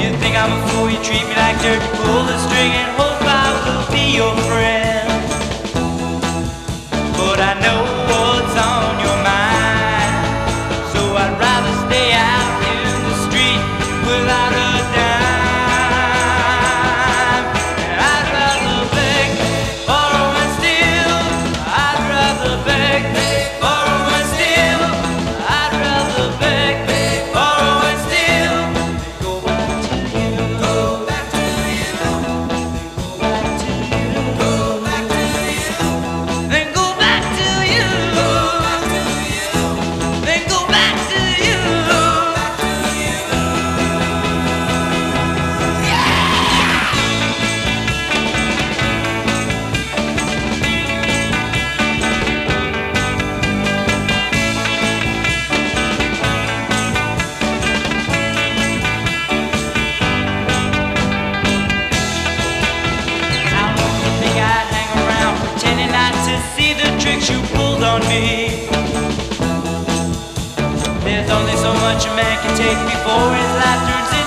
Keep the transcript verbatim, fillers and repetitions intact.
You think I'm a fool, you treat me like dirt. Pull the string and hope I will be your friend. But I know what's on your mind, so I'd rather stay out in the street without a dime. And I'd rather beg, borrow and steal. I'd rather beg, borrow and steal. I'd rather beg, borrow and steal. Go back to you, go back to you, go back to you, go back to you. Then go back to you, go back to you. Then go back to you, go back to you. How long you think I'd hang around, pretending not to see the tricks you pulled on me? There's only so much a man can take before his life turns